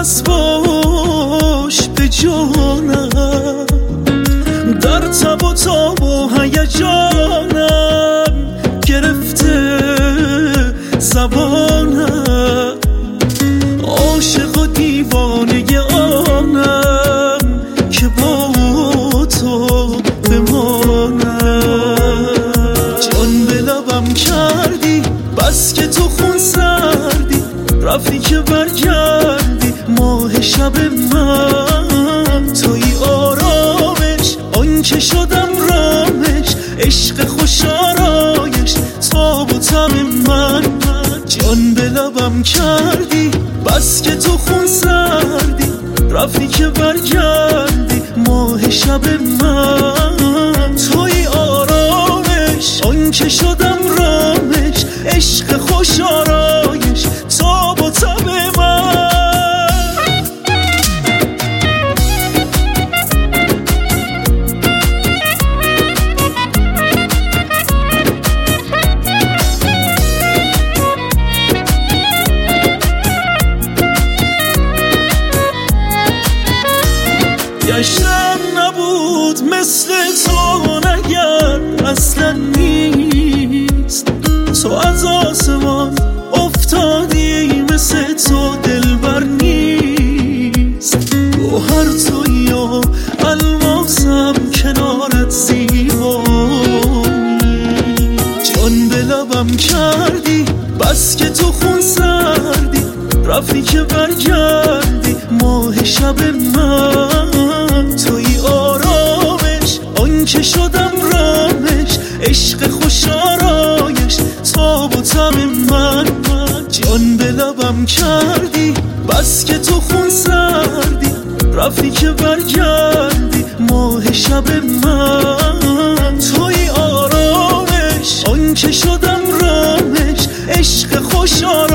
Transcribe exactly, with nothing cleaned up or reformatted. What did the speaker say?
نفس باش به جانم، در تب و تاب و هیجانم گرفته زبانم، عاشق و دیوانه آنم که با تو بمانم. جان به لبم کردی بس که تو خون سردی، رفتی که برگردی ماه شب من. توی آرامش آن که شدم رامش، عشق خوش آرایش تاب و تب من. جان به لبم کردی بس که تو خون سردی، رفتی که برگردی ماه شب من. توی آرامش آن که شدم رامش، عشق خوش آرایش تاب و تب من. گشتم نبود مثل تو نگر اصلا نیست، تو از آسمان افتادی مثل تو دلبر نیست. گوهر تویی و الماسم کنارت زیبایی. جان به لبم کردی بس که تو خون سردی، رفتی که برگردی ماه شب من. توی آرامش آن که شدم رامش، عشق خوش آرایش تاب و تب من. جان به لبم کردی بس که تو خون سردی، رفتی که برگردی ماه شب من. توی آرامش آن که شدم رامش، عشق خوش آرایش